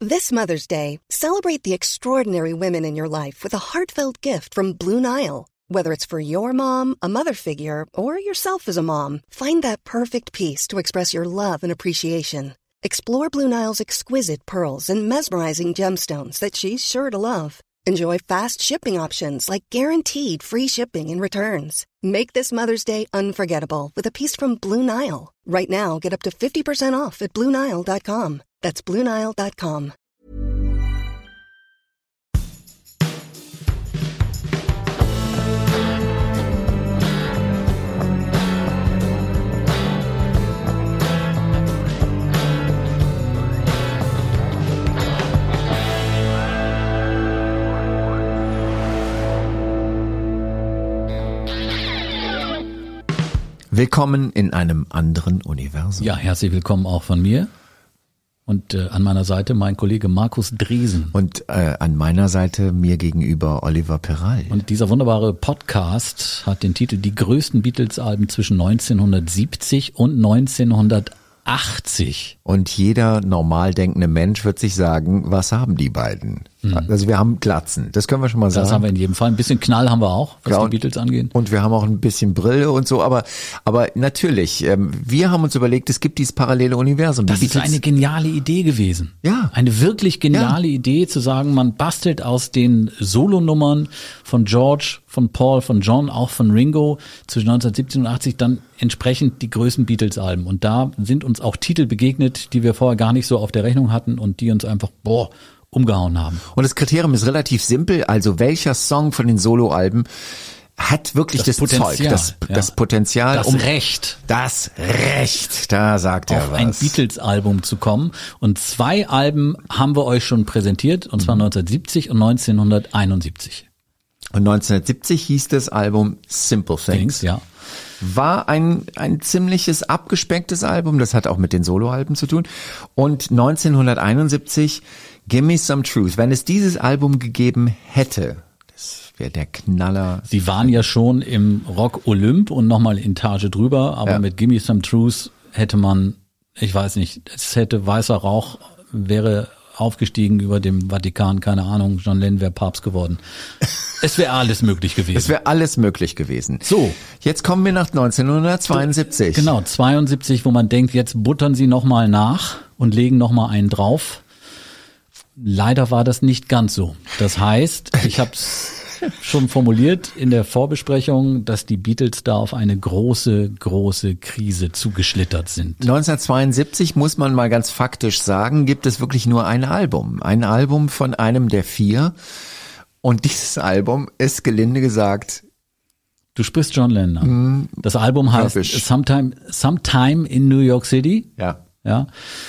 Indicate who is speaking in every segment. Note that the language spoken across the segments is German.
Speaker 1: This Mother's Day, celebrate the extraordinary women in your life with a heartfelt gift from Blue Nile. Whether it's for your mom, a mother figure, or yourself as a mom, find that perfect piece to express your love and appreciation. Explore Blue Nile's exquisite pearls and mesmerizing gemstones that she's sure to love. Enjoy fast shipping options like guaranteed free shipping and returns. Make this Mother's Day unforgettable with a piece from Blue Nile. Right now, get up to 50% off at BlueNile.com. That's BlueNile.com.
Speaker 2: Willkommen in einem anderen Universum.
Speaker 3: Ja, herzlich willkommen auch von mir. Und an meiner Seite mein Kollege Markus Dresen.
Speaker 2: Und an meiner Seite mir gegenüber Oliver Peral.
Speaker 3: Und dieser wunderbare Podcast hat den Titel Die größten Beatles-Alben zwischen 1970 und 1980.
Speaker 2: Und jeder normal denkende Mensch wird sich sagen, was haben die beiden? Also wir haben Glatzen, das können wir schon mal sagen.
Speaker 3: Das haben wir in jedem Fall. Ein bisschen Knall haben wir auch, was die Beatles angeht.
Speaker 2: Und wir haben auch ein bisschen Brille und so, aber natürlich, wir haben uns überlegt, es gibt dieses parallele Universum.
Speaker 3: Das ist eine geniale Idee gewesen.
Speaker 2: Ja.
Speaker 3: Eine wirklich geniale Idee zu sagen, man bastelt aus den Solonummern von George, von Paul, von John, auch von Ringo zwischen 1970 und 80 dann entsprechend die größten Beatles-Alben. Und da sind uns auch Titel begegnet, die wir vorher gar nicht so auf der Rechnung hatten und die uns einfach, umgehauen haben.
Speaker 2: Und das Kriterium ist relativ simpel, also welcher Song von den Soloalben hat wirklich das Potenzial, Zeug, das Potenzial,
Speaker 3: das Recht,
Speaker 2: da sagt er was.
Speaker 3: Auf ein Beatles-Album zu kommen. Und 2 Alben haben wir euch schon präsentiert, und zwar 1970 und 1971.
Speaker 2: Und 1970 hieß das Album Simple Things.
Speaker 3: Ja.
Speaker 2: War ein ziemliches abgespecktes Album, das hat auch mit den Soloalben zu tun. Und 1971 Gimme Some Truth. Wenn es dieses Album gegeben hätte, das wäre der Knaller.
Speaker 3: Sie waren ja schon im Rock Olymp und nochmal in Etage drüber, aber mit Gimme Some Truth hätte man, ich weiß nicht, es hätte weißer Rauch, wäre aufgestiegen über dem Vatikan, keine Ahnung, John Lennon wäre Papst geworden. Es wäre alles möglich gewesen.
Speaker 2: Es wäre alles möglich gewesen.
Speaker 3: So.
Speaker 2: Jetzt kommen wir nach 1972.
Speaker 3: Genau, 72, wo man denkt, jetzt buttern sie nochmal nach und legen nochmal einen drauf. Leider war das nicht ganz so. Das heißt, ich habe es schon formuliert in der Vorbesprechung, dass die Beatles da auf eine große, große Krise zugeschlittert sind.
Speaker 2: 1972, muss man mal ganz faktisch sagen, gibt es wirklich nur ein Album. Ein Album von einem der 4. Und dieses Album ist, gelinde gesagt...
Speaker 3: Du sprichst John Lennon an. Das Album heißt Sometime in New York City. Ja.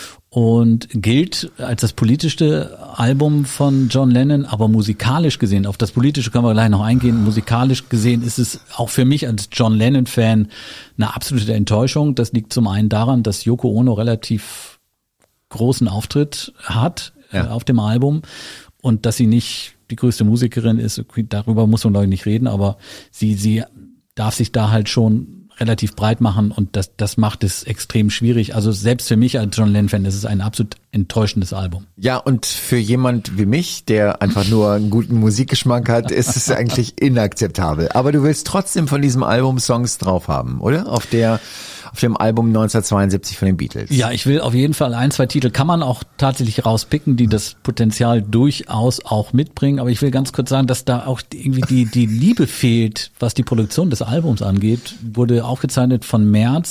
Speaker 3: Und gilt als das politischste Album von John Lennon, aber musikalisch gesehen, auf das Politische können wir gleich noch eingehen, musikalisch gesehen ist es auch für mich als John Lennon-Fan eine absolute Enttäuschung. Das liegt zum einen daran, dass Yoko Ono relativ großen Auftritt hat auf dem Album und dass sie nicht die größte Musikerin ist. Darüber muss man glaube ich nicht reden, aber sie darf sich da halt schon relativ breit machen und das macht es extrem schwierig. Also selbst für mich als John Lennon-Fan ist es ein absolut enttäuschendes Album.
Speaker 2: Ja, und für jemand wie mich, der einfach nur einen guten Musikgeschmack hat, ist es eigentlich inakzeptabel. Aber du willst trotzdem von diesem Album Songs drauf haben, oder? Auf dem Album 1972 von den Beatles.
Speaker 3: Ja, ich will auf jeden Fall 1, 2 Titel kann man auch tatsächlich rauspicken, die das Potenzial durchaus auch mitbringen. Aber ich will ganz kurz sagen, dass da auch irgendwie die Liebe fehlt, was die Produktion des Albums angeht. Wurde aufgezeichnet von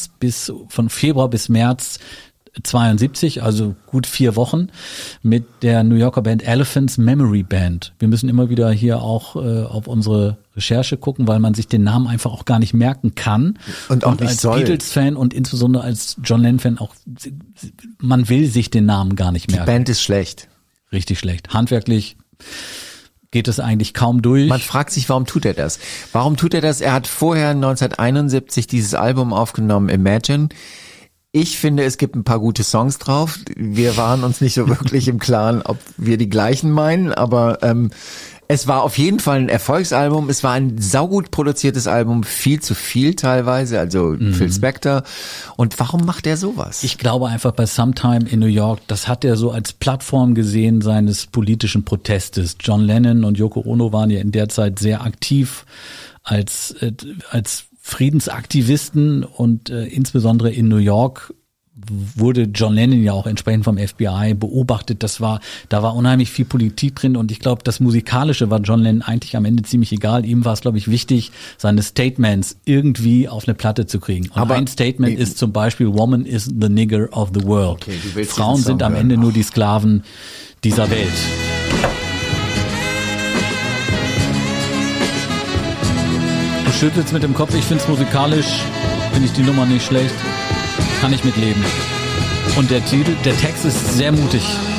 Speaker 3: Februar bis März 72, also gut 4 Wochen, mit der New Yorker Band Elephants Memory Band. Wir müssen immer wieder hier auch auf unsere Recherche gucken, weil man sich den Namen einfach auch gar nicht merken kann.
Speaker 2: Und auch nicht
Speaker 3: als
Speaker 2: soll.
Speaker 3: Beatles-Fan und insbesondere als John Lennon-Fan auch, man will sich den Namen gar nicht merken.
Speaker 2: Die Band ist schlecht.
Speaker 3: Richtig schlecht. Handwerklich geht es eigentlich kaum durch.
Speaker 2: Man fragt sich, warum tut er das? Warum tut er das? Er hat vorher 1971 dieses Album aufgenommen, Imagine. Ich finde, es gibt ein paar gute Songs drauf. Wir waren uns nicht so wirklich im Klaren, ob wir die gleichen meinen, aber Es war auf jeden Fall ein Erfolgsalbum. Es war ein saugut produziertes Album, viel zu viel teilweise, also Phil Spector. Und warum macht er sowas?
Speaker 3: Ich glaube einfach bei Sometime in New York, das hat er so als Plattform gesehen seines politischen Protestes. John Lennon und Yoko Ono waren ja in der Zeit sehr aktiv als Friedensaktivisten und insbesondere in New York wurde John Lennon ja auch entsprechend vom FBI beobachtet. Da war unheimlich viel Politik drin und ich glaube, das Musikalische war John Lennon eigentlich am Ende ziemlich egal. Ihm war es, glaube ich, wichtig, seine Statements irgendwie auf eine Platte zu kriegen. Und ein Statement ist zum Beispiel Woman is the nigger of the world. Okay, Frauen sind am Ende nur die Sklaven dieser Welt. Du schüttelst mit dem Kopf, ich finde es musikalisch, finde ich die Nummer nicht schlecht. Kann ich mitleben. Und der Text ist sehr mutig.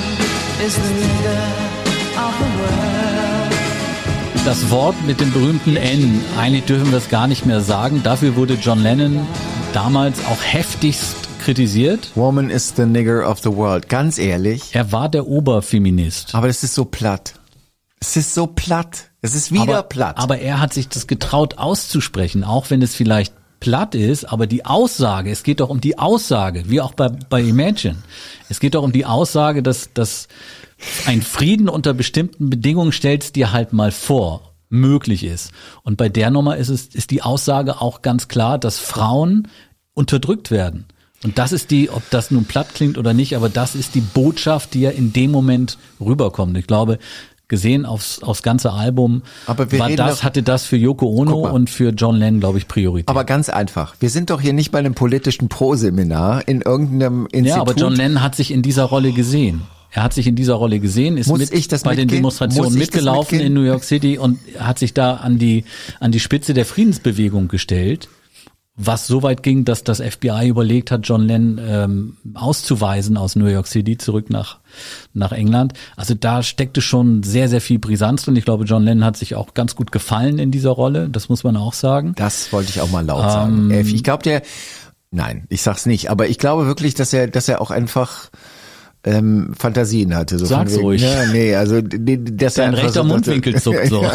Speaker 3: Das Wort mit dem berühmten N, eigentlich dürfen wir es gar nicht mehr sagen. Dafür wurde John Lennon damals auch heftigst kritisiert.
Speaker 2: Woman is the nigger of the world. Ganz ehrlich.
Speaker 3: Er war der Oberfeminist.
Speaker 2: Aber es ist so platt. Es ist so platt. Es ist wieder platt.
Speaker 3: Aber er hat sich das getraut auszusprechen, auch wenn es vielleicht platt ist, aber die Aussage, es geht doch um die Aussage, wie auch bei Imagine. Es geht doch um die Aussage, dass ein Frieden unter bestimmten Bedingungen, stellst dir halt mal vor, möglich ist. Und bei der Nummer ist die Aussage auch ganz klar, dass Frauen unterdrückt werden. Und das ist ob das nun platt klingt oder nicht, aber das ist die Botschaft, die ja in dem Moment rüberkommt. Ich glaube, gesehen aufs ganze Album, hatte das für Yoko Ono und für John Lennon, glaube ich, Priorität.
Speaker 2: Aber ganz einfach. Wir sind doch hier nicht bei einem politischen Pro-Seminar in irgendeinem Institut.
Speaker 3: Ja, aber John Lennon hat sich in dieser Rolle gesehen. Er hat sich in dieser Rolle gesehen, ist bei den Demonstrationen mitgelaufen in New York City und hat sich da an die Spitze der Friedensbewegung gestellt. Was so weit ging, dass das FBI überlegt hat, John Lennon auszuweisen aus New York City zurück nach England. Also da steckte schon sehr, sehr viel Brisanz drin. Ich glaube, John Lennon hat sich auch ganz gut gefallen in dieser Rolle. Das muss man auch sagen.
Speaker 2: Das wollte ich auch mal laut sagen. Ich glaube, nein, ich sag's nicht. Aber ich glaube wirklich, dass er auch einfach Fantasien hatte. So
Speaker 3: sag's ruhig.
Speaker 2: Ja, nee, also dass
Speaker 3: dein rechter Mundwinkel zuckt so.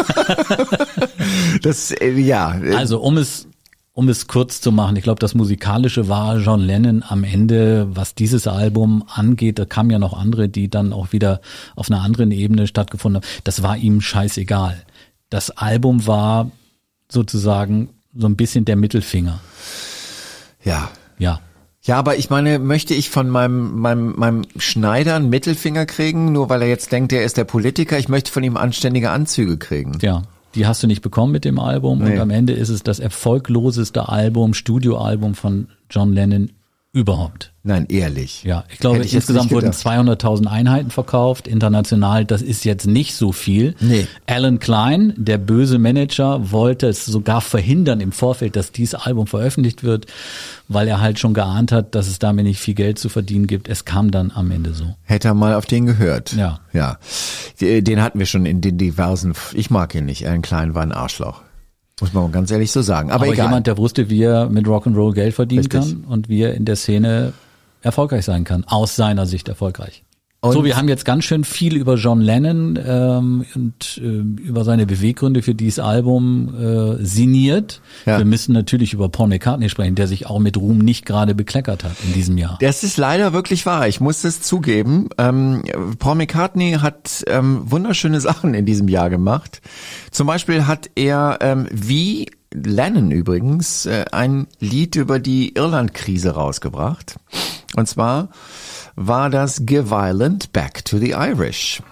Speaker 3: Also um es kurz zu machen, ich glaube, das Musikalische war John Lennon am Ende, was dieses Album angeht, da kamen ja noch andere, die dann auch wieder auf einer anderen Ebene stattgefunden haben. Das war ihm scheißegal. Das Album war sozusagen so ein bisschen der Mittelfinger.
Speaker 2: Ja.
Speaker 3: Ja.
Speaker 2: Ja, aber ich meine, möchte ich von meinem Schneider einen Mittelfinger kriegen, nur weil er jetzt denkt, er ist der Politiker? Ich möchte von ihm anständige Anzüge kriegen.
Speaker 3: Ja. Die hast du nicht bekommen mit dem Album. Nee. Und am Ende ist es das erfolgloseste Studioalbum von John Lennon überhaupt.
Speaker 2: Nein, ehrlich.
Speaker 3: Ja, ich glaube, insgesamt wurden 200.000 Einheiten verkauft. International, das ist jetzt nicht so viel.
Speaker 2: Nee.
Speaker 3: Alan Klein, der böse Manager, wollte es sogar verhindern im Vorfeld, dass dieses Album veröffentlicht wird, weil er halt schon geahnt hat, dass es damit nicht viel Geld zu verdienen gibt. Es kam dann am Ende so.
Speaker 2: Hätte er mal auf den gehört.
Speaker 3: Ja.
Speaker 2: Ja. Den hatten wir schon in den diversen, ich mag ihn nicht, Alan Klein war ein Arschloch. Muss man ganz ehrlich so sagen. Aber egal.
Speaker 3: Jemand, der wusste, wie er mit Rock'n'Roll Geld verdienen kann und wie er in der Szene erfolgreich sein kann. Aus seiner Sicht erfolgreich. Und so, wir haben jetzt ganz schön viel über John Lennon und über seine Beweggründe für dieses Album sinniert. Ja. Wir müssen natürlich über Paul McCartney sprechen, der sich auch mit Ruhm nicht gerade bekleckert hat in diesem Jahr.
Speaker 2: Das ist leider wirklich wahr. Ich muss es zugeben. Paul McCartney hat wunderschöne Sachen in diesem Jahr gemacht. Zum Beispiel hat er, wie Lennon übrigens, ein Lied über die Irland-Krise rausgebracht. Und zwar war das Give Ireland Back to the Irish.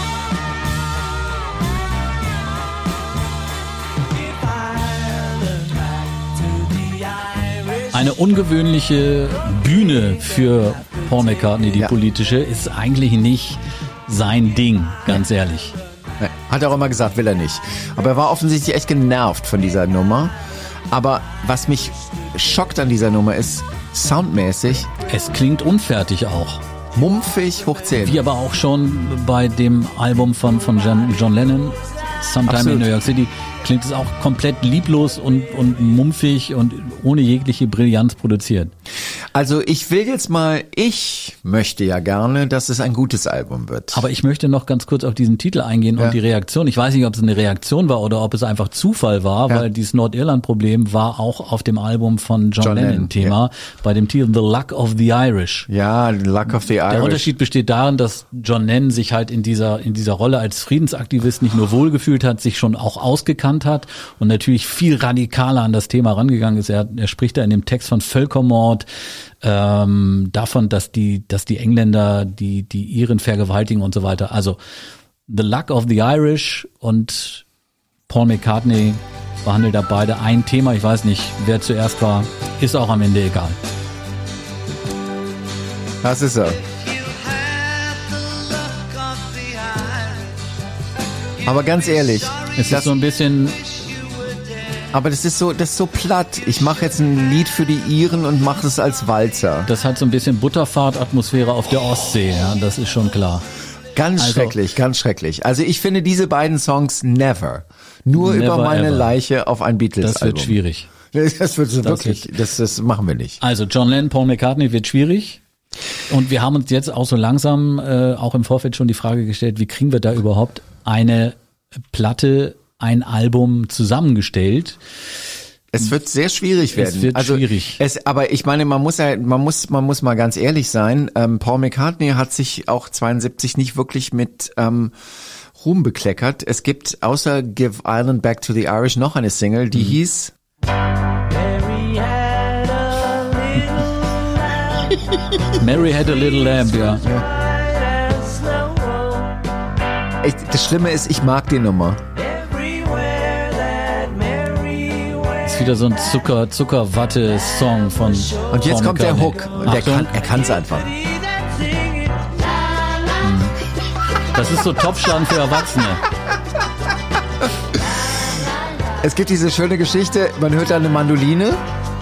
Speaker 3: Eine ungewöhnliche Bühne für Paul McCartney, die politische, ist eigentlich nicht sein Ding, ganz ehrlich.
Speaker 2: Hat er auch immer gesagt, will er nicht. Aber er war offensichtlich echt genervt von dieser Nummer. Aber was mich schockt an dieser Nummer ist, soundmäßig.
Speaker 3: Es klingt unfertig auch.
Speaker 2: Mumpfig, hoch 10.
Speaker 3: Wie aber auch schon bei dem Album von John Lennon, Sometime in New York City, klingt es auch komplett lieblos und mumpfig und ohne jegliche Brillanz produziert.
Speaker 2: Also ich möchte ja gerne, dass es ein gutes Album wird.
Speaker 3: Aber ich möchte noch ganz kurz auf diesen Titel eingehen und die Reaktion. Ich weiß nicht, ob es eine Reaktion war oder ob es einfach Zufall war, weil dieses Nordirland-Problem war auch auf dem Album von John Lennon Thema, bei dem Titel The Luck of the Irish.
Speaker 2: Ja, The Luck of the Irish.
Speaker 3: Der Unterschied besteht darin, dass John Lennon sich halt in dieser Rolle als Friedensaktivist nicht nur wohlgefühlt hat, sich schon auch ausgekannt hat und natürlich viel radikaler an das Thema rangegangen ist. Er spricht da in dem Text von Völkermord, davon, dass die Engländer die Iren vergewaltigen und so weiter. Also The Luck of the Irish und Paul McCartney behandelt da beide ein Thema. Ich weiß nicht, wer zuerst war, ist auch am Ende egal.
Speaker 2: Das ist er. Aber ganz ehrlich,
Speaker 3: es ist so ein bisschen...
Speaker 2: Aber das ist so platt. Ich mache jetzt ein Lied für die Iren und mache es als Walzer.
Speaker 3: Das hat so ein bisschen Butterfahrt-Atmosphäre auf der Ostsee, ja, das ist schon klar.
Speaker 2: Ganz schrecklich, ganz schrecklich. Also ich finde diese beiden Songs never über meine ever. Leiche auf ein Beatles-Album.
Speaker 3: Das wird schwierig.
Speaker 2: Das wird so wirklich, das machen wir nicht.
Speaker 3: Also John Lennon, Paul McCartney wird schwierig. Und wir haben uns jetzt auch so langsam, auch im Vorfeld schon die Frage gestellt, wie kriegen wir da überhaupt eine Platte, ein Album zusammengestellt?
Speaker 2: Es wird sehr schwierig werden.
Speaker 3: Es wird schwierig.
Speaker 2: Aber ich meine, man muss mal ganz ehrlich sein. Paul McCartney hat sich auch 72 nicht wirklich mit Ruhm bekleckert. Es gibt außer Give Ireland Back to the Irish noch eine Single, die hieß
Speaker 3: Mary Had a Little Lamb, ja.
Speaker 2: Das Schlimme ist, ich mag die Nummer.
Speaker 3: Wieder so ein Zuckerwatte-Song von
Speaker 2: Und jetzt
Speaker 3: Paul
Speaker 2: kommt der Hook. Und er kann es einfach.
Speaker 3: Das ist so Topfschlagen für Erwachsene.
Speaker 2: Es gibt diese schöne Geschichte, man hört da eine Mandoline.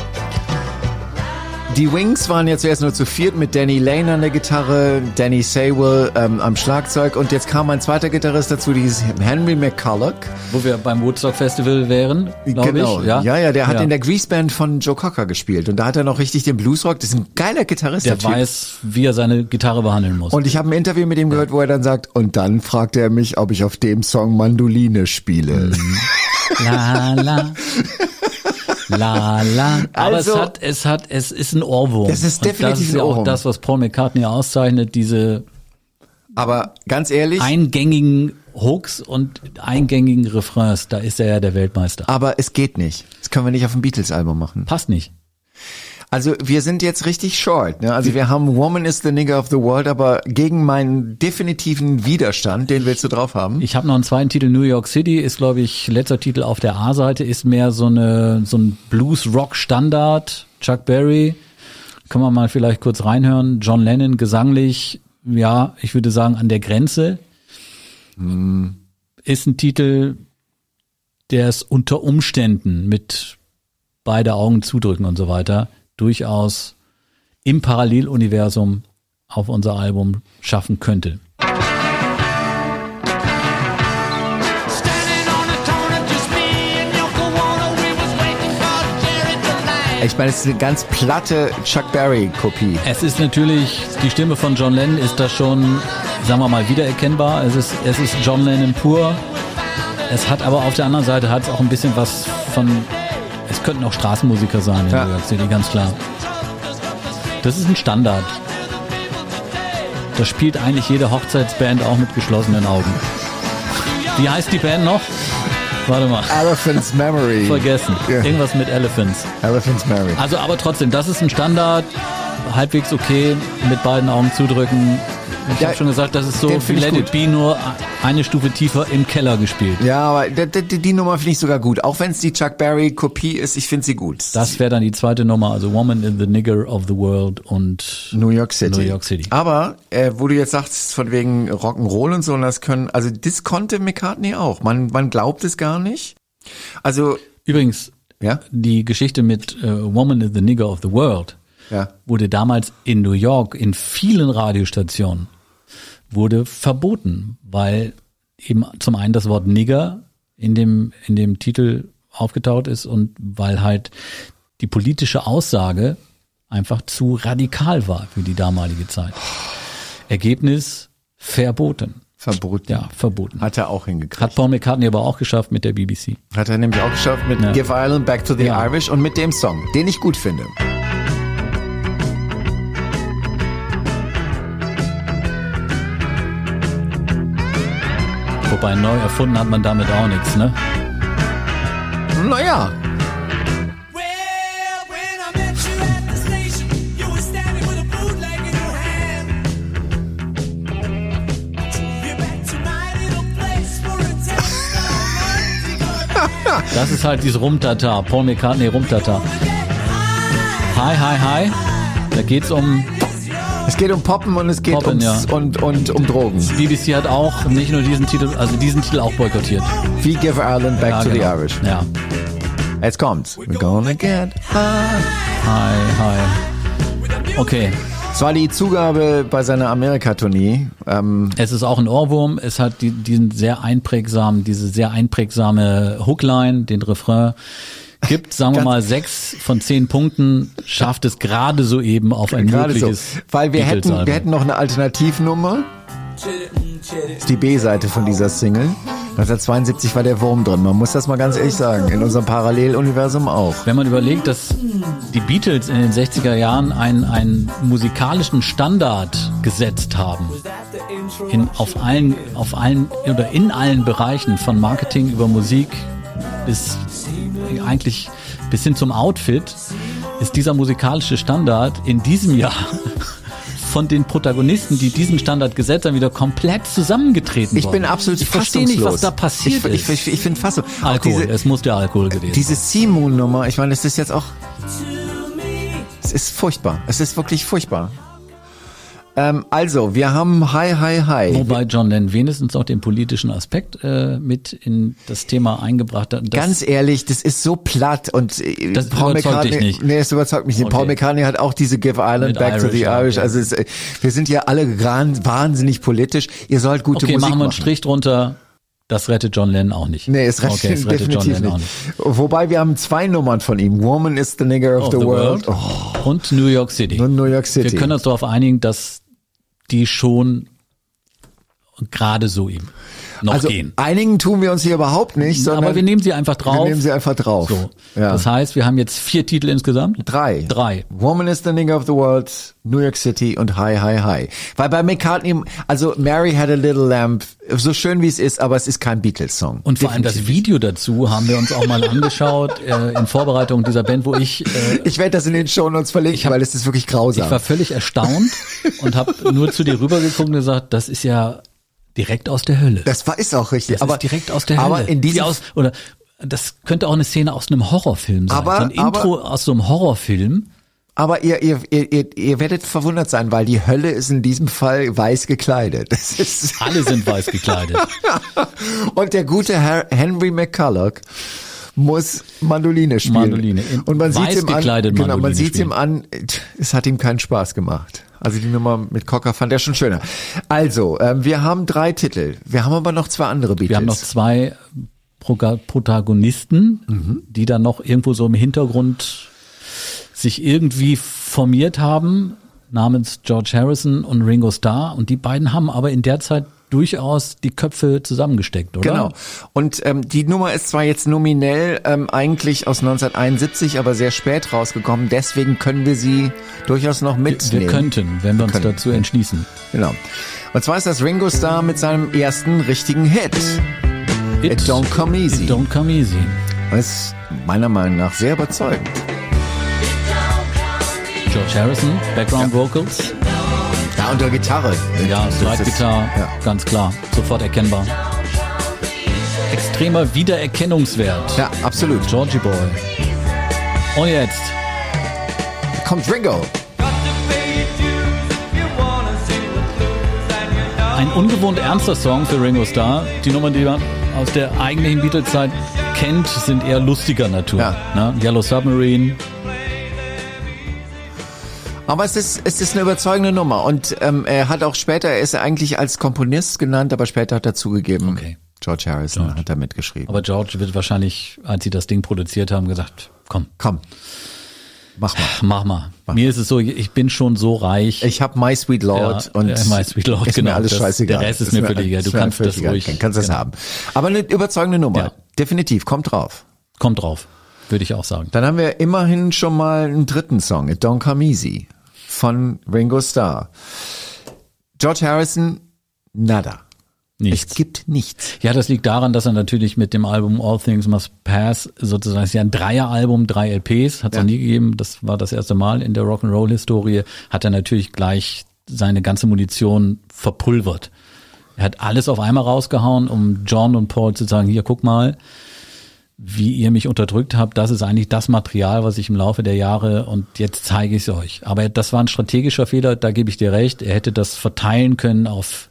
Speaker 2: Die Wings waren ja zuerst nur zu viert mit Danny Lane an der Gitarre, Danny Saywell am Schlagzeug und jetzt kam ein zweiter Gitarrist dazu, die hieß Henry McCulloch.
Speaker 3: Wo wir beim Woodstock Festival wären, glaube ich.
Speaker 2: Ja, der hat in der Grease Band von Joe Cocker gespielt und da hat er noch richtig den Bluesrock, das ist ein geiler Gitarrist.
Speaker 3: Der weiß, wie er seine Gitarre behandeln muss.
Speaker 2: Und ich habe ein Interview mit ihm gehört, wo er dann sagt, und dann fragte er mich, ob ich auf dem Song Mandoline spiele.
Speaker 3: La la. La la. Aber also, es ist ein Ohrwurm.
Speaker 2: Das ist definitiv ein Ohrwurm.
Speaker 3: Auch das, was Paul McCartney auszeichnet, diese
Speaker 2: aber ganz ehrlich,
Speaker 3: eingängigen Hooks und eingängigen Refrains, da ist er ja der Weltmeister.
Speaker 2: Aber es geht nicht. Das können wir nicht auf dem Beatles-Album machen.
Speaker 3: Passt nicht.
Speaker 2: Also wir sind jetzt richtig short, ne? Also wir haben Woman is the Nigger of the World, aber gegen meinen definitiven Widerstand, den willst du drauf haben?
Speaker 3: Ich habe noch einen zweiten Titel, New York City, ist glaube ich letzter Titel auf der A-Seite, ist mehr so ein Blues-Rock-Standard, Chuck Berry, können wir mal vielleicht kurz reinhören, John Lennon gesanglich, ja, ich würde sagen an der Grenze, ist ein Titel, der es unter Umständen mit beide Augen zudrücken und so weiter durchaus im Paralleluniversum auf unser Album schaffen könnte.
Speaker 2: Ich meine, es ist eine ganz platte Chuck Berry-Kopie.
Speaker 3: Es ist natürlich, die Stimme von John Lennon ist da schon, sagen wir mal, wiedererkennbar. Es ist John Lennon pur. Es hat aber auf der anderen Seite hat es auch ein bisschen was von, es könnten auch Straßenmusiker sein in New York City, ganz klar. Das ist ein Standard. Da spielt eigentlich jede Hochzeitsband auch mit geschlossenen Augen. Wie heißt die Band noch? Warte mal.
Speaker 2: Elephant's Memory.
Speaker 3: Vergessen. Yeah. Irgendwas mit Elephants.
Speaker 2: Elephant's Memory.
Speaker 3: Also aber trotzdem, das ist ein Standard. Halbwegs okay, mit beiden Augen zudrücken. Ich habe schon gesagt, das ist so wie Let It Be, nur eine Stufe tiefer im Keller gespielt.
Speaker 2: Ja, aber die Nummer finde ich sogar gut. Auch wenn es die Chuck Berry Kopie ist, ich finde sie gut.
Speaker 3: Das wäre dann die zweite Nummer, also Woman in the Nigger of the World und
Speaker 2: New York City. Aber, wo du jetzt sagst, von wegen Rock'n'Roll und so, und das konnte McCartney auch. Man glaubt es gar nicht. Also.
Speaker 3: Übrigens,
Speaker 2: ja?
Speaker 3: Die Geschichte mit Woman in the Nigger of the World wurde damals in New York in vielen Radiostationen wurde verboten, weil eben zum einen das Wort Nigger in dem Titel aufgetaucht ist und weil halt die politische Aussage einfach zu radikal war für die damalige Zeit. Ergebnis verboten.
Speaker 2: Verboten.
Speaker 3: Ja, verboten.
Speaker 2: Hat er auch hingekriegt.
Speaker 3: Hat Paul McCartney aber auch geschafft mit der BBC.
Speaker 2: Hat er nämlich auch geschafft mit Give Ireland Back to the Irish und mit dem Song, den ich gut finde.
Speaker 3: Wobei neu erfunden hat man damit auch nichts, ne?
Speaker 2: Naja.
Speaker 3: Das ist halt dieses Rumtata, Paul McCartney Rumtata. Hi, hi, hi. Da geht's um...
Speaker 2: Es geht um Poppen und es geht und um Drogen.
Speaker 3: BBC hat auch nicht nur diesen Titel auch boykottiert.
Speaker 2: Wie Give Ireland Back to the Irish.
Speaker 3: Ja.
Speaker 2: Jetzt kommt's. We're gonna get high.
Speaker 3: Hi, hi. Okay.
Speaker 2: Es war die Zugabe bei seiner Amerika-Tournee.
Speaker 3: Es ist auch ein Ohrwurm. Es hat diese sehr einprägsame Hookline, den Refrain. Gibt, sagen wir mal, 6 von 10 Punkten, schafft es gerade so eben auf ein mögliches
Speaker 2: so. Weil wir hätten noch eine Alternativnummer. Das ist die B-Seite von dieser Single. 1972 war der Wurm drin. Man muss das mal ganz ehrlich sagen. In unserem Paralleluniversum auch.
Speaker 3: Wenn man überlegt, dass die Beatles in den 60er Jahren einen musikalischen Standard gesetzt haben. In allen Bereichen, von Marketing über Musik bis hin zum Outfit, ist dieser musikalische Standard in diesem Jahr von den Protagonisten, die diesen Standard gesetzt haben, wieder komplett zusammengetreten worden.
Speaker 2: Ich bin absolut
Speaker 3: fassungslos. Ich verstehe nicht, was da passiert ist.
Speaker 2: Ich finde fassungslos.
Speaker 3: Alkohol, es muss der Alkohol gewesen sein.
Speaker 2: Diese Sea-Moon-Nummer, ich meine, es ist jetzt auch... Es ist furchtbar. Es ist wirklich furchtbar. Also, wir haben Hi, Hi, Hi.
Speaker 3: Wobei John Lennon wenigstens auch den politischen Aspekt mit in das Thema eingebracht hat.
Speaker 2: Ganz ehrlich, das ist so platt und
Speaker 3: das Paul McCartney dich nicht.
Speaker 2: Nee, es überzeugt mich nicht. Okay. Paul McCartney hat auch diese Give Ireland Back to the Irish.
Speaker 3: Ja.
Speaker 2: Also wir sind ja alle wahnsinnig politisch. Ihr sollt gute Musik machen.
Speaker 3: Okay, machen wir einen Strich drunter. Das rettet John Lennon auch nicht.
Speaker 2: Nee, es rettet definitiv John Lennon nicht. Wobei wir haben 2 Nummern von ihm. Woman is the Nigger of the World.
Speaker 3: Und New York City.
Speaker 2: Und New York City.
Speaker 3: Wir können uns darauf einigen, dass die schon gerade so eben noch gehen.
Speaker 2: Einigen tun wir uns hier überhaupt nicht, sondern
Speaker 3: aber wir nehmen sie einfach drauf.
Speaker 2: Wir nehmen sie einfach drauf.
Speaker 3: So.
Speaker 2: Ja.
Speaker 3: Das heißt, wir haben jetzt 4 Titel insgesamt.
Speaker 2: 3. Woman is the Nigger of the World, New York City und Hi, Hi, Hi. Weil bei McCartney, also Mary Had a Little Lamb, so schön wie es ist, aber es ist kein Beatles-Song.
Speaker 3: Und vor allem das Video dazu haben wir uns auch mal angeschaut in Vorbereitung dieser Band, wo ich
Speaker 2: werde das in den Shownotes verlinken, weil es ist wirklich grausam.
Speaker 3: Ich war völlig erstaunt und habe nur zu dir rübergeguckt und gesagt, das ist ja direkt aus der Hölle.
Speaker 2: Ist auch richtig.
Speaker 3: Das ist direkt aus der Hölle.
Speaker 2: Aber in diesem
Speaker 3: oder das könnte auch eine Szene aus einem Horrorfilm sein. So ein Intro aus so einem Horrorfilm.
Speaker 2: Aber ihr werdet verwundert sein, weil die Hölle ist in diesem Fall weiß gekleidet.
Speaker 3: Alle sind weiß gekleidet.
Speaker 2: Und der gute Herr Henry McCulloch muss Mandoline spielen. Und man sieht ihm an, man sieht ihm an, es hat ihm keinen Spaß gemacht. Also die Nummer mit Cocker fand er schon schöner. Also, wir haben 3 Titel. Wir haben aber noch 2 andere Beatles.
Speaker 3: Wir haben noch 2 Protagonisten, die dann noch irgendwo so im Hintergrund sich irgendwie formiert haben, namens George Harrison und Ringo Starr. Und die beiden haben aber in der Zeit durchaus die Köpfe zusammengesteckt, oder?
Speaker 2: Genau. Und die Nummer ist zwar jetzt nominell eigentlich aus 1971, aber sehr spät rausgekommen. Deswegen können wir sie durchaus noch mitnehmen.
Speaker 3: Wir könnten, wenn wir uns dazu entschließen.
Speaker 2: Genau. Und zwar ist das Ringo Starr mit seinem ersten richtigen Hit. It Don't Come Easy.
Speaker 3: It Don't Come Easy.
Speaker 2: Das ist meiner Meinung nach sehr überzeugend.
Speaker 3: George Harrison, Background Vocals.
Speaker 2: Ja, und der Gitarre.
Speaker 3: Ja, Slide-Gitarre, ganz klar, sofort erkennbar. Extremer Wiedererkennungswert.
Speaker 2: Ja, absolut.
Speaker 3: Georgie Boy. Und jetzt
Speaker 2: kommt Ringo.
Speaker 3: Ein ungewohnt ernster Song für Ringo Starr. Die Nummern, die man aus der eigentlichen Beatles-Zeit kennt, sind eher lustiger Natur.
Speaker 2: Ja.
Speaker 3: Ne? Yellow Submarine.
Speaker 2: Aber es ist eine überzeugende Nummer und er ist eigentlich als Komponist genannt, aber später hat er zugegeben,
Speaker 3: okay.
Speaker 2: George Harrison hat da mitgeschrieben.
Speaker 3: Aber George wird wahrscheinlich, als sie das Ding produziert haben, gesagt, komm. Mach mal. Mir ist es so, ich bin schon so reich.
Speaker 2: Ich habe My Sweet Lord und
Speaker 3: My Sweet Lord,
Speaker 2: ist
Speaker 3: genau.
Speaker 2: mir alles scheißegal.
Speaker 3: Der Rest ist mir völlig egal. Du kannst das ruhig.
Speaker 2: Kannst das haben. Aber eine überzeugende Nummer. Ja. Definitiv. Kommt drauf.
Speaker 3: Kommt drauf. Würde ich auch sagen.
Speaker 2: Dann haben wir immerhin schon mal einen dritten Song. It Don't Come Easy von Ringo Starr. George Harrison, nada.
Speaker 3: Nichts.
Speaker 2: Es gibt nichts.
Speaker 3: Ja, das liegt daran, dass er natürlich mit dem Album All Things Must Pass, sozusagen, ist ja ein Dreieralbum, 3 LPs, hat es noch nie gegeben, das war das erste Mal in der Rock'n'Roll-Historie, hat er natürlich gleich seine ganze Munition verpulvert. Er hat alles auf einmal rausgehauen, um John und Paul zu sagen, hier, guck mal, wie ihr mich unterdrückt habt, das ist eigentlich das Material, was ich im Laufe der Jahre und jetzt zeige ich es euch. Aber das war ein strategischer Fehler, da gebe ich dir recht. Er hätte das verteilen können auf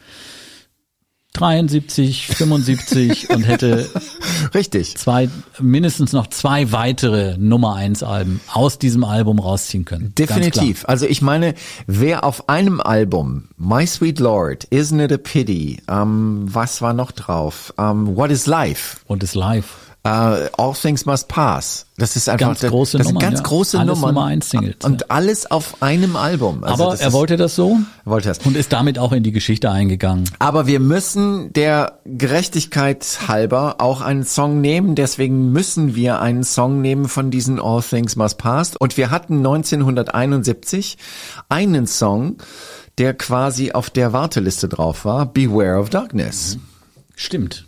Speaker 3: 73, 75 und hätte
Speaker 2: richtig
Speaker 3: mindestens noch 2 weitere Nummer 1 Alben aus diesem Album rausziehen können.
Speaker 2: Definitiv. Also ich meine, wer auf einem Album My Sweet Lord, Isn't It a Pity, was war noch drauf? What is Life?
Speaker 3: What is Life?
Speaker 2: All Things Must Pass. Das ist einfach
Speaker 3: ganz große
Speaker 2: das
Speaker 3: Nummern,
Speaker 2: sind ganz große
Speaker 3: alles
Speaker 2: Nummern.
Speaker 3: Nummer 1 Singles.
Speaker 2: Und alles auf einem Album. Also
Speaker 3: aber er wollte das so.
Speaker 2: Er wollte das.
Speaker 3: Und ist damit auch in die Geschichte eingegangen.
Speaker 2: Aber wir müssen der Gerechtigkeit halber auch einen Song nehmen. Deswegen müssen wir einen Song nehmen von diesen All Things Must Pass. Und wir hatten 1971 einen Song, der quasi auf der Warteliste drauf war. Beware of Darkness.
Speaker 3: Stimmt.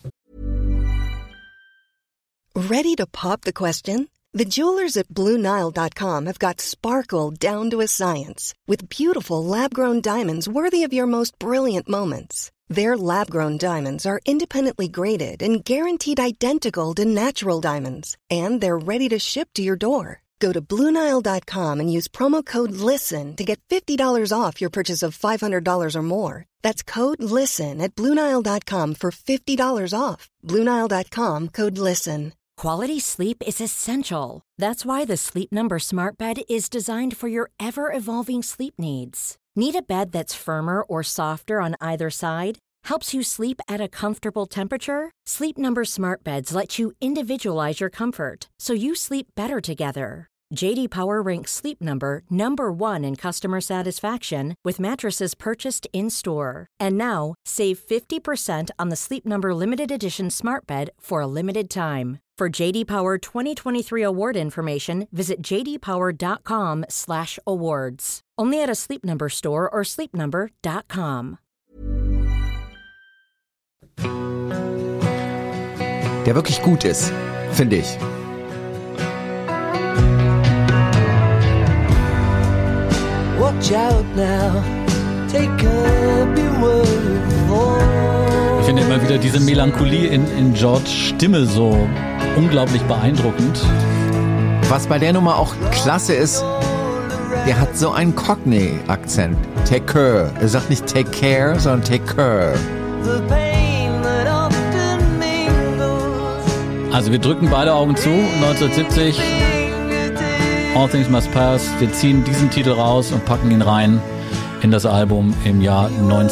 Speaker 1: Ready to pop the question? The jewelers at BlueNile.com have got sparkle down to a science with beautiful lab-grown diamonds worthy of your most brilliant moments. Their lab-grown diamonds are independently graded and guaranteed identical to natural diamonds, and they're ready to ship to your door. Go to BlueNile.com and use promo code LISTEN to get $50 off your purchase of $500 or more. That's code LISTEN at BlueNile.com for $50 off. BlueNile.com, code LISTEN.
Speaker 4: Quality sleep is essential. That's why the Sleep Number Smart Bed is designed for your ever-evolving sleep needs. Need a bed that's firmer or softer on either side? Helps you sleep at a comfortable temperature? Sleep Number Smart Beds let you individualize your comfort, so you sleep better together. J.D. Power ranks Sleep Number number 1 in customer satisfaction with mattresses purchased in-store. And now, save 50% on the Sleep Number Limited Edition Smart Bed for a limited time. For J.D. Power 2023 award information, visit jdpower.com/awards. Only at a Sleep Number store or sleepnumber.com.
Speaker 2: Der wirklich gut ist, finde ich.
Speaker 5: Watch out now, take up your word.
Speaker 3: Ich finde immer wieder diese Melancholie in Georges Stimme so unglaublich beeindruckend.
Speaker 2: Was bei der Nummer auch klasse ist, der hat so einen Cockney-Akzent. Take care. Er sagt nicht take care, sondern take care.
Speaker 3: Also wir drücken beide Augen zu, 1970. All Things Must Pass. Wir ziehen diesen Titel raus und packen ihn rein in das Album im Jahr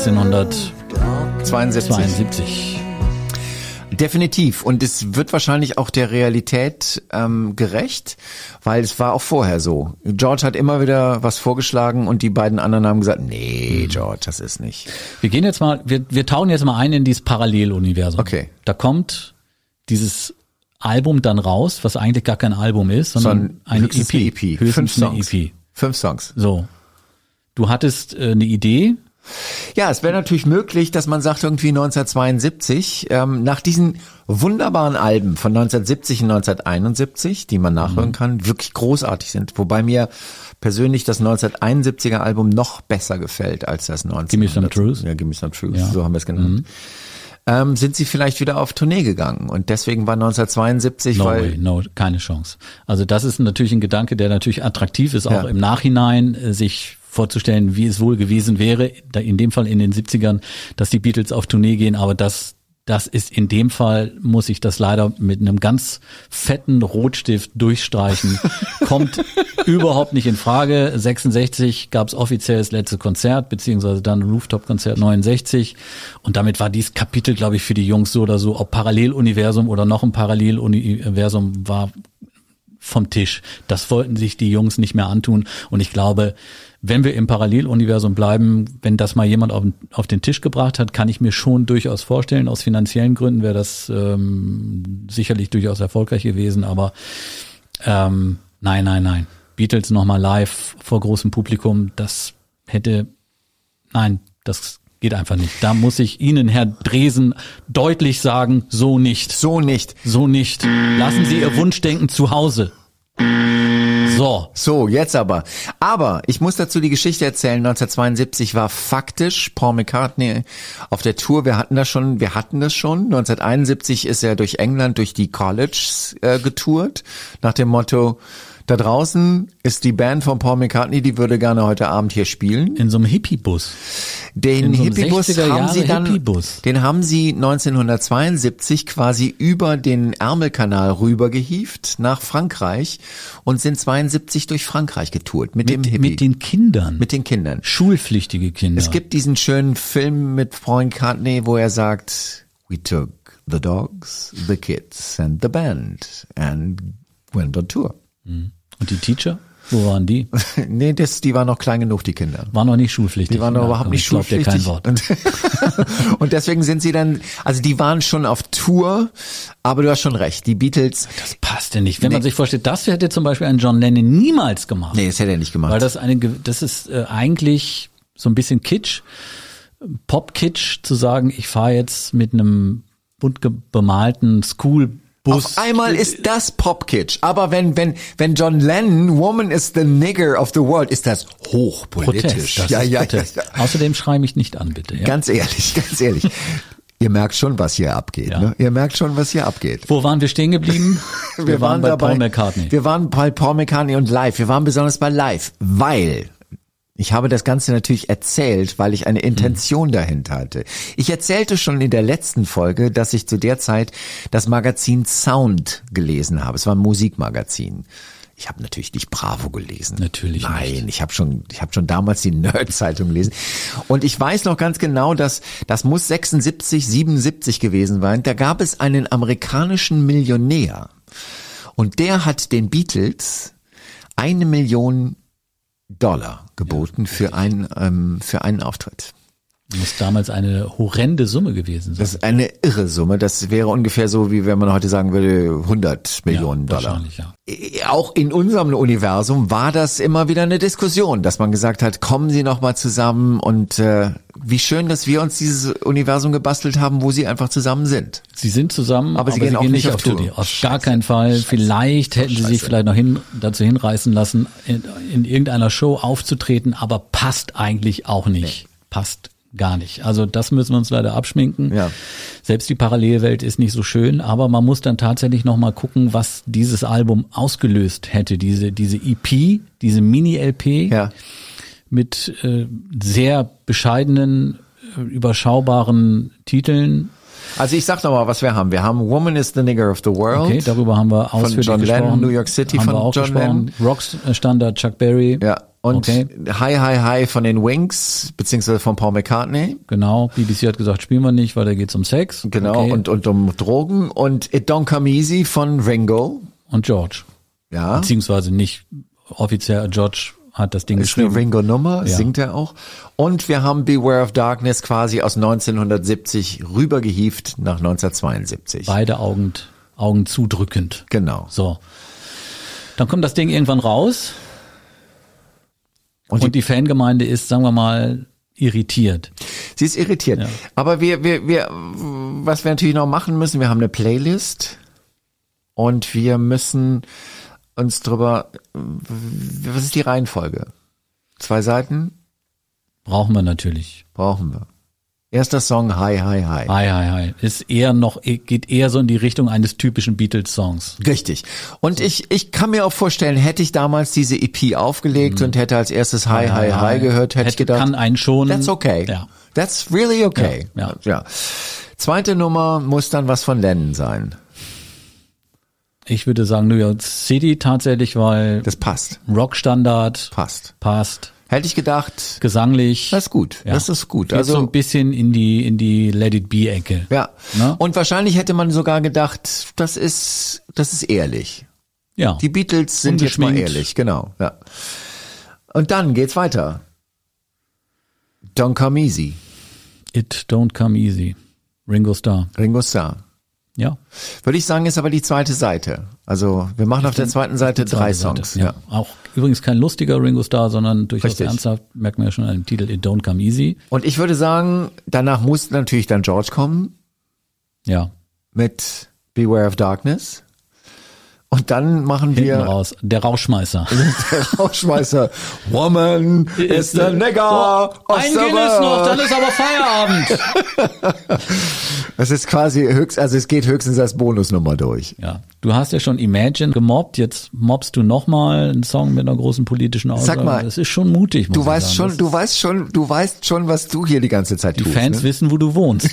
Speaker 3: 1972.
Speaker 2: Definitiv. Und es wird wahrscheinlich auch der Realität gerecht, weil es war auch vorher so. George hat immer wieder was vorgeschlagen und die beiden anderen haben gesagt, nee, George, das ist nicht.
Speaker 3: Wir gehen jetzt mal, wir tauchen jetzt mal ein in dieses Paralleluniversum.
Speaker 2: Okay.
Speaker 3: Da kommt dieses Album dann raus, was eigentlich gar kein Album ist, sondern eine EP.
Speaker 2: Höchstens 5 Songs.
Speaker 3: EP.
Speaker 2: 5 Songs.
Speaker 3: So. Du hattest eine Idee.
Speaker 2: Ja, es wäre natürlich möglich, dass man sagt, irgendwie 1972, nach diesen wunderbaren Alben von 1970 und 1971, die man nachhören kann, wirklich großartig sind. Wobei mir persönlich das 1971er Album noch besser gefällt als das 1970er.
Speaker 3: Give Me Some Truth.
Speaker 2: Ja, Give Me Some Truth, so haben wir es genannt. Sind sie vielleicht wieder auf Tournee gegangen und deswegen war 1972,
Speaker 3: keine Chance. Also das ist natürlich ein Gedanke, der natürlich attraktiv ist, auch im Nachhinein sich vorzustellen, wie es wohl gewesen wäre, in dem Fall in den 70ern, dass die Beatles auf Tournee gehen, aber das ist in dem Fall, muss ich das leider mit einem ganz fetten Rotstift durchstreichen, kommt überhaupt nicht in Frage. 66 gab es offiziell das letzte Konzert, beziehungsweise dann Rooftop-Konzert 69 und damit war dieses Kapitel, glaube ich, für die Jungs so oder so, ob Paralleluniversum oder noch ein Paralleluniversum war vom Tisch. Das wollten sich die Jungs nicht mehr antun. Und ich glaube, wenn wir im Paralleluniversum bleiben, wenn das mal jemand auf den Tisch gebracht hat, kann ich mir schon durchaus vorstellen, aus finanziellen Gründen wäre das sicherlich durchaus erfolgreich gewesen, aber nein. Beatles nochmal live vor großem Publikum, das geht einfach nicht. Da muss ich Ihnen, Herr Dresen, deutlich sagen, so nicht.
Speaker 2: So nicht.
Speaker 3: So nicht. Lassen Sie Ihr Wunschdenken zu Hause.
Speaker 2: So, jetzt aber. Aber ich muss dazu die Geschichte erzählen. 1972 war faktisch Paul McCartney auf der Tour. Wir hatten das schon. 1971 ist er durch England, durch die Colleges getourt, nach dem Motto: Da draußen ist die Band von Paul McCartney, die würde gerne heute Abend hier spielen.
Speaker 3: In so einem Hippie-Bus.
Speaker 2: Den Hippie-Bus den haben sie 1972 quasi über den Ärmelkanal rübergehievt nach Frankreich und sind 72 durch Frankreich getourt mit dem Hippie.
Speaker 3: Mit den Kindern.
Speaker 2: Mit den Kindern.
Speaker 3: Schulpflichtige Kinder.
Speaker 2: Es gibt diesen schönen Film mit Paul McCartney, wo er sagt: We took the dogs, the kids and the band and went on tour.
Speaker 3: Und die Teacher? Wo waren die?
Speaker 2: Nee, die waren noch klein genug, die Kinder.
Speaker 3: Waren noch nicht schulpflichtig.
Speaker 2: Die waren noch überhaupt nicht schulpflichtig.
Speaker 3: Ich glaub dir kein Wort.
Speaker 2: Und deswegen sind sie dann, also die waren schon auf Tour, aber du hast schon recht, die Beatles.
Speaker 3: Das passt ja nicht. Wenn man sich vorstellt, das hätte zum Beispiel ein John Lennon niemals gemacht.
Speaker 2: Nee, das hätte er nicht gemacht.
Speaker 3: Weil das ist eigentlich so ein bisschen Kitsch, Pop-Kitsch, zu sagen, ich fahre jetzt mit einem bunt bemalten Schoolbus.
Speaker 2: Auf einmal ist das Pop-Kitsch. Aber wenn John Lennon Woman is the nigger of the world, ist das hochpolitisch.
Speaker 3: Protest, das ist Protest. Ja. Außerdem schrei mich nicht an, bitte. Ja?
Speaker 2: Ganz ehrlich. Ihr merkt schon, was hier abgeht. Ja. Ne? Ihr merkt schon, was hier abgeht.
Speaker 3: Wo waren wir stehen geblieben? Wir waren bei Paul McCartney.
Speaker 2: Wir waren bei Paul McCartney und Live. Wir waren besonders bei Live, weil ich habe das Ganze natürlich erzählt, weil ich eine Intention dahinter hatte. Ich erzählte schon in der letzten Folge, dass ich zu der Zeit das Magazin Sound gelesen habe. Es war ein Musikmagazin. Ich habe natürlich nicht Bravo gelesen.
Speaker 3: Natürlich nicht.
Speaker 2: Nein, ich habe schon damals die Nerd-Zeitung gelesen. Und ich weiß noch ganz genau, dass das muss 76, 77 gewesen sein. Da gab es einen amerikanischen Millionär. Und der hat den Beatles $1 Million geboten für einen Auftritt.
Speaker 3: Muss damals eine horrende Summe gewesen sein.
Speaker 2: Das ist eine irre Summe. Das wäre ungefähr so, wie wenn man heute sagen würde, $100 Millionen.
Speaker 3: Wahrscheinlich, ja.
Speaker 2: Auch in unserem Universum war das immer wieder eine Diskussion, dass man gesagt hat, kommen Sie noch mal zusammen, und wie schön, dass wir uns dieses Universum gebastelt haben, wo sie einfach zusammen sind.
Speaker 3: Sie sind zusammen,
Speaker 2: aber sie gehen auch nicht auf Tour.
Speaker 3: Auf gar keinen Fall. Vielleicht hätten sie sich vielleicht noch dazu hinreißen lassen, in irgendeiner Show aufzutreten, aber passt eigentlich auch nicht. Nee. Passt gar nicht. Also das müssen wir uns leider abschminken. Ja. Selbst die Parallelwelt ist nicht so schön, aber man muss dann tatsächlich noch mal gucken, was dieses Album ausgelöst hätte. Diese EP, diese Mini-LP mit sehr bescheidenen, überschaubaren Titeln.
Speaker 2: Also ich sag noch mal, was wir haben. Wir haben Woman is the Nigger of the World.
Speaker 3: Okay, darüber haben wir ausführlich
Speaker 2: gesprochen.
Speaker 3: Von John
Speaker 2: Lennon, New York City
Speaker 3: von
Speaker 2: John Lennon.
Speaker 3: Rockstandard Chuck Berry.
Speaker 2: Ja. Und Hi, Hi, Hi von den Wings, beziehungsweise von Paul McCartney.
Speaker 3: Genau, BBC hat gesagt, spielen wir nicht, weil da geht's um Sex.
Speaker 2: Genau, okay. und um Drogen. Und It Don't Come Easy von Ringo.
Speaker 3: Und George.
Speaker 2: Ja.
Speaker 3: Beziehungsweise nicht offiziell, George hat das Ding geschrieben.
Speaker 2: Ist eine Ringo-Nummer, singt er auch. Und wir haben Beware of Darkness quasi aus 1970 rübergehievt nach 1972.
Speaker 3: Beide Augen zudrückend.
Speaker 2: Genau.
Speaker 3: So. Dann kommt das Ding irgendwann raus. Und die Fangemeinde ist, sagen wir mal, irritiert.
Speaker 2: Sie ist irritiert. Ja. Aber was wir natürlich noch machen müssen, wir haben eine Playlist und wir müssen uns was ist die Reihenfolge? 2 Seiten?
Speaker 3: Brauchen wir natürlich.
Speaker 2: Brauchen wir. Erster Song, Hi, Hi, Hi.
Speaker 3: Hi, Hi, Hi. Geht eher so in die Richtung eines typischen Beatles-Songs.
Speaker 2: Richtig. Und so. Ich kann mir auch vorstellen, hätte ich damals diese EP aufgelegt und hätte als erstes Hi, Hi, Hi gehört, hätte ich gedacht,
Speaker 3: kann einen schon.
Speaker 2: That's okay.
Speaker 3: Ja.
Speaker 2: That's really okay. Ja. Zweite Nummer muss dann was von Lennon sein.
Speaker 3: Ich würde sagen New York City tatsächlich, weil
Speaker 2: das passt.
Speaker 3: Rockstandard. Passt.
Speaker 2: Hätte ich gedacht.
Speaker 3: Gesanglich.
Speaker 2: Das ist gut. Ja. Das ist gut.
Speaker 3: Also so ein bisschen in die Let It Be Ecke.
Speaker 2: Ja. Ne? Und wahrscheinlich hätte man sogar gedacht, das ist ehrlich.
Speaker 3: Ja.
Speaker 2: Die Beatles sind jetzt mal ehrlich, genau. Ja. Und dann geht's weiter. Don't Come Easy.
Speaker 3: It Don't Come Easy. Ringo Starr.
Speaker 2: Ringo Starr.
Speaker 3: Ja.
Speaker 2: Würde ich sagen, ist aber die zweite Seite. Also wir machen auf der zweiten Seite 3 Songs.
Speaker 3: Ja. Auch übrigens kein lustiger Ringo Starr, sondern durchaus
Speaker 2: Richtig.
Speaker 3: ernsthaft, merkt man ja schon an dem Titel It Don't Come Easy.
Speaker 2: Und ich würde sagen, danach muss natürlich dann George kommen
Speaker 3: Ja.
Speaker 2: mit Beware of Darkness. Und dann machen
Speaker 3: Hinten
Speaker 2: wir
Speaker 3: raus. Der Rauschmeißer.
Speaker 2: der Rauschmeißer. Woman is the nigger of
Speaker 3: Ein
Speaker 2: the
Speaker 3: Guinness noch,
Speaker 2: world.
Speaker 3: dann ist aber Feierabend.
Speaker 2: Das ist quasi es geht höchstens als Bonusnummer durch.
Speaker 3: Ja. Du hast ja schon Imagine gemobbt, jetzt mobbst du nochmal einen Song mit einer großen politischen Aussage.
Speaker 2: Sag mal,
Speaker 3: das ist schon mutig, muss
Speaker 2: Du
Speaker 3: ich
Speaker 2: weißt
Speaker 3: sagen.
Speaker 2: du weißt schon, was du hier die ganze Zeit
Speaker 3: Die
Speaker 2: tust.
Speaker 3: Fans
Speaker 2: Ne?
Speaker 3: wissen, wo du wohnst.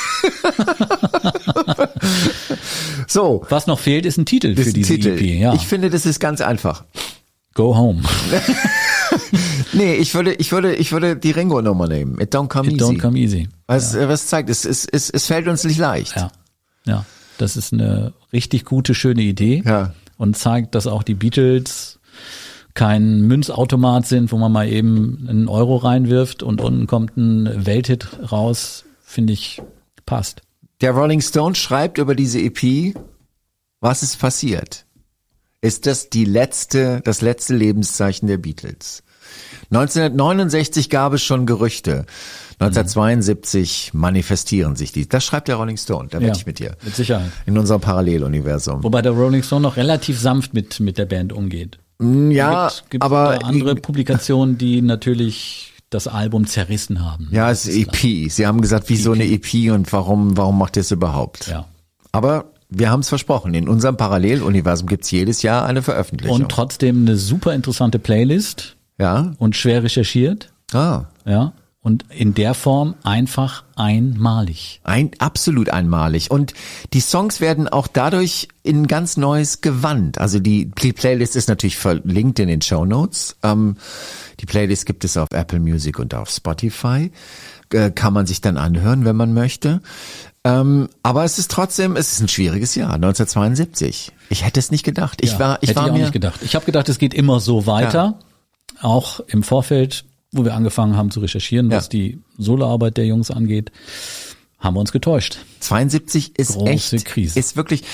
Speaker 2: So.
Speaker 3: Was noch fehlt, ist ein Titel
Speaker 2: Das
Speaker 3: für
Speaker 2: ist
Speaker 3: diese
Speaker 2: ein Titel.
Speaker 3: EP. Ja.
Speaker 2: Ich finde, das ist ganz einfach.
Speaker 3: Go Home.
Speaker 2: Nee, ich würde die Ringo-Nummer nehmen. It Don't Come
Speaker 3: It
Speaker 2: Easy.
Speaker 3: Don't Come Easy.
Speaker 2: Was zeigt, es fällt uns nicht leicht.
Speaker 3: Ja. Ja. Das ist eine richtig gute, schöne Idee.
Speaker 2: Ja.
Speaker 3: Und zeigt, dass auch die Beatles kein Münzautomat sind, wo man mal eben einen Euro reinwirft und unten kommt ein Welthit raus, finde ich, passt.
Speaker 2: Der Rolling Stone schreibt über diese EP, was ist passiert? Ist das das letzte Lebenszeichen der Beatles? 1969 gab es schon Gerüchte. 1972 manifestieren sich die. Das schreibt der Rolling Stone, da wette ich mit dir.
Speaker 3: Mit Sicherheit.
Speaker 2: In unserem Paralleluniversum.
Speaker 3: Wobei der Rolling Stone noch relativ sanft mit der Band umgeht.
Speaker 2: Ja,
Speaker 3: Gibt
Speaker 2: aber
Speaker 3: da andere Publikationen, die natürlich das Album zerrissen haben.
Speaker 2: ja, es ist EP. Sie haben gesagt, wieso eine EP und warum macht ihr es überhaupt?
Speaker 3: Ja.
Speaker 2: Aber wir haben es versprochen. In unserem Paralleluniversum gibt's jedes Jahr eine Veröffentlichung.
Speaker 3: Und trotzdem eine super interessante Playlist
Speaker 2: ja.
Speaker 3: und schwer recherchiert.
Speaker 2: Ah.
Speaker 3: Ja. Und in der Form einfach einmalig.
Speaker 2: Absolut einmalig. Und die Songs werden auch dadurch in ein ganz neues Gewand. Also die Playlist ist natürlich verlinkt in den Shownotes. Die Playlist gibt es auf Apple Music und auf Spotify. Kann man sich dann anhören, wenn man möchte. Aber es ist ein schwieriges Jahr, 1972. Ich hätte es nicht gedacht. Ich
Speaker 3: hätte ich auch nicht gedacht. Ich habe gedacht, es geht immer so weiter. Ja. Auch im Vorfeld, wo wir angefangen haben zu recherchieren, was die Soloarbeit der Jungs angeht, haben wir uns getäuscht.
Speaker 2: 72 ist
Speaker 3: große
Speaker 2: echt,
Speaker 3: Krise.
Speaker 2: Ist wirklich,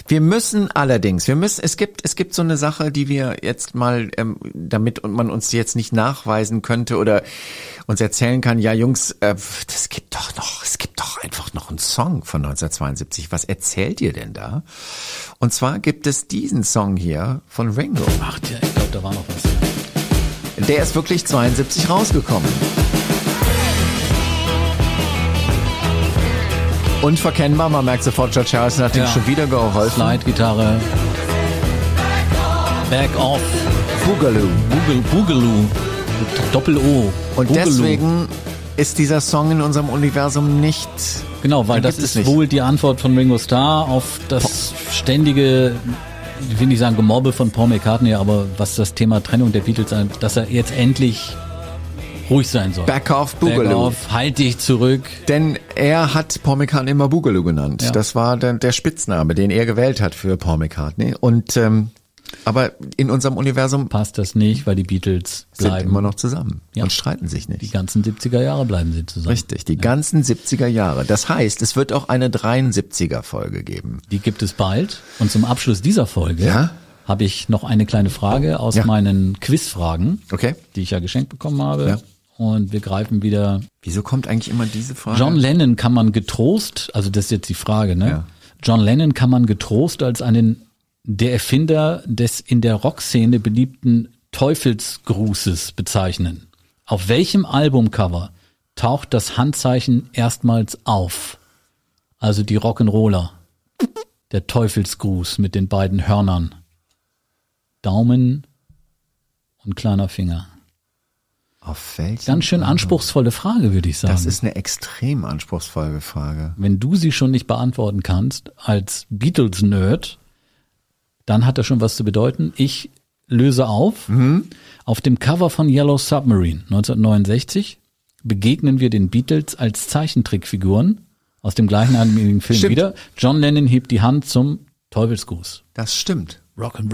Speaker 2: es gibt so eine Sache, die wir jetzt mal, damit man uns jetzt nicht nachweisen könnte oder uns erzählen kann, ja Jungs, es gibt doch einfach noch einen Song von 1972. Was erzählt ihr denn da? Und zwar gibt es diesen Song hier von Ringo.
Speaker 3: Ach, ja, ich glaube, da war noch was.
Speaker 2: Der ist wirklich 72 rausgekommen. Unverkennbar, man merkt sofort, George Harrison hat ihm schon wieder geholfen.
Speaker 3: Slide-Gitarre. Back off.
Speaker 2: Boogaloo.
Speaker 3: Boogaloo. Doppel-O.
Speaker 2: Und
Speaker 3: Boogaloo.
Speaker 2: deswegen ist dieser Song in unserem Universum nicht...
Speaker 3: Genau, weil das ist wohl die Antwort von Ringo Starr auf das ständige, ich will nicht sagen Gemobbe von Paul McCartney, aber was das Thema Trennung der Beatles angeht, dass er jetzt endlich ruhig sein soll.
Speaker 2: Back off, Boogaloo.
Speaker 3: Back off, halt dich zurück.
Speaker 2: Denn er hat Paul McCartney immer Boogaloo genannt.
Speaker 3: Ja.
Speaker 2: Das war der Spitzname, den er gewählt hat für Paul McCartney. Und aber in unserem Universum
Speaker 3: passt das nicht, weil die Beatles
Speaker 2: sind
Speaker 3: bleiben
Speaker 2: immer noch zusammen und streiten sich nicht.
Speaker 3: Die ganzen 70er Jahre bleiben sie zusammen.
Speaker 2: Richtig, die ganzen 70er Jahre. Das heißt, es wird auch eine 73er Folge geben.
Speaker 3: Die gibt es bald. Und zum Abschluss dieser Folge habe ich noch eine kleine Frage aus meinen Quizfragen, die ich ja geschenkt bekommen habe. Ja. Und wir greifen wieder.
Speaker 2: Wieso kommt eigentlich immer diese Frage?
Speaker 3: John Lennon kann man getrost, also das ist jetzt die Frage, ne? Ja. John Lennon kann man getrost als der Erfinder des in der Rockszene beliebten Teufelsgrußes bezeichnen. Auf welchem Albumcover taucht das Handzeichen erstmals auf? Also die Rock'n'Roller. Der Teufelsgruß mit den beiden Hörnern. Daumen und kleiner Finger.
Speaker 2: Auf welchen?
Speaker 3: Ganz schön anspruchsvolle Frage, würde ich sagen.
Speaker 2: Das ist eine extrem anspruchsvolle Frage.
Speaker 3: Wenn du sie schon nicht beantworten kannst, als Beatles-Nerd, dann hat das schon was zu bedeuten. Ich löse auf. Auf dem Cover von Yellow Submarine 1969 begegnen wir den Beatles als Zeichentrickfiguren aus dem gleichnamigen Film wieder. John Lennon hebt die Hand zum Teufelsgruß.
Speaker 2: Das stimmt.
Speaker 3: Rock'n'Roll.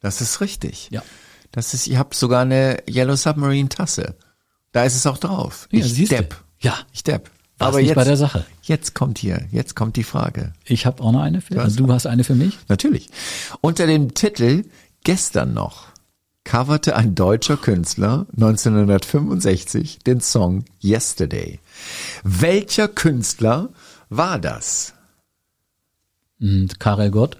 Speaker 2: Das ist richtig.
Speaker 3: Ja.
Speaker 2: Ich habe sogar eine Yellow Submarine Tasse. Da ist es auch drauf.
Speaker 3: Ja,
Speaker 2: Ich Depp.
Speaker 3: Ja.
Speaker 2: Ich Depp.
Speaker 3: Aber nicht bei der Sache.
Speaker 2: Jetzt kommt die Frage.
Speaker 3: Ich habe auch noch eine für dich. Also du hast eine für mich?
Speaker 2: Natürlich. Unter dem Titel Gestern noch coverte ein deutscher Künstler 1965 den Song Yesterday. Welcher Künstler war das?
Speaker 3: Karel Gott?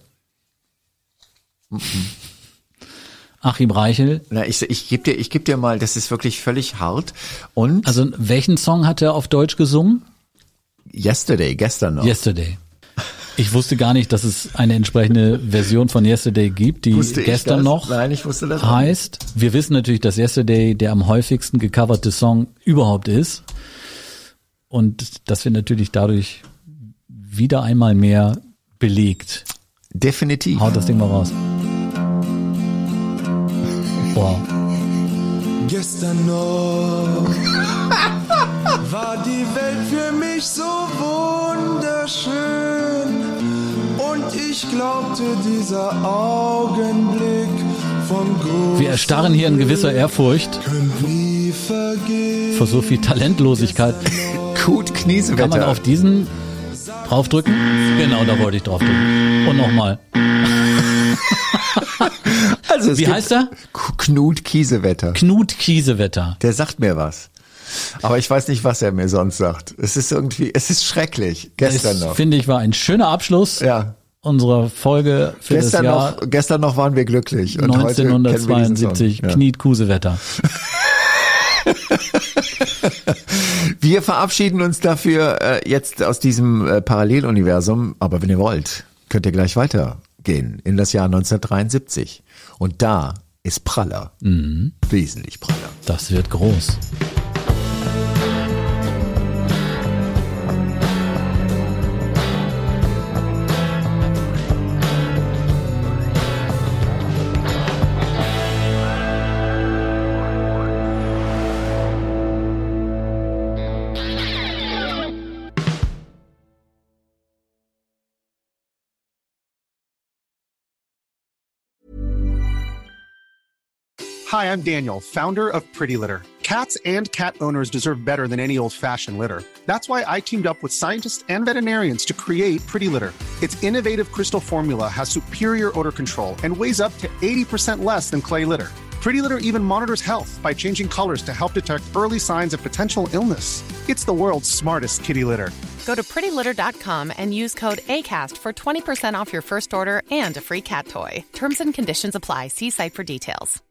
Speaker 3: Achim Reichel?
Speaker 2: Na, ich geb dir mal, das ist wirklich völlig hart. Und
Speaker 3: also welchen Song hat er auf Deutsch gesungen?
Speaker 2: Yesterday, gestern noch.
Speaker 3: Yesterday. Ich wusste gar nicht, dass es eine entsprechende Version von Yesterday gibt, die gestern noch heißt. Wir wissen natürlich, dass Yesterday der am häufigsten gecoverte Song überhaupt ist. Und das wird natürlich dadurch wieder einmal mehr belegt.
Speaker 2: Definitiv.
Speaker 3: Haut das Ding mal raus. Wow.
Speaker 5: Gestern noch war die Welt für mich so wunderschön und ich glaubte, dieser Augenblick von großem
Speaker 3: Wir erstarren hier in gewisser Ehrfurcht vor so viel Talentlosigkeit.
Speaker 2: Gut Kniesewetter.
Speaker 3: Kann man auf diesen draufdrücken? Genau, da wollte ich draufdrücken. Und nochmal.
Speaker 2: Also
Speaker 3: wie heißt er?
Speaker 2: Knut Kiesewetter.
Speaker 3: Knut Kiesewetter.
Speaker 2: Der sagt mir was. Aber ich weiß nicht, was er mir sonst sagt. Es ist schrecklich. Gestern noch.
Speaker 3: Finde ich, war ein schöner Abschluss unserer Folge für
Speaker 2: gestern
Speaker 3: das Jahr.
Speaker 2: Gestern noch waren wir glücklich. Und
Speaker 3: 1972, Knut Kiesewetter.
Speaker 2: Wir verabschieden uns dafür jetzt aus diesem Paralleluniversum. Aber wenn ihr wollt, könnt ihr gleich weitergehen in das Jahr 1973. Und da ist praller. Wesentlich praller.
Speaker 3: Das wird groß.
Speaker 6: Hi, I'm Daniel, founder of Pretty Litter. Cats and cat owners deserve better than any old-fashioned litter. That's why I teamed up with scientists and veterinarians to create Pretty Litter. Its innovative crystal formula has superior odor control and weighs up to 80% less than clay litter. Pretty Litter even monitors health by changing colors to help detect early signs of potential illness. It's the world's smartest kitty litter.
Speaker 7: Go to prettylitter.com and use code ACAST for 20% off your first order and a free cat toy. Terms and conditions apply. See site for details.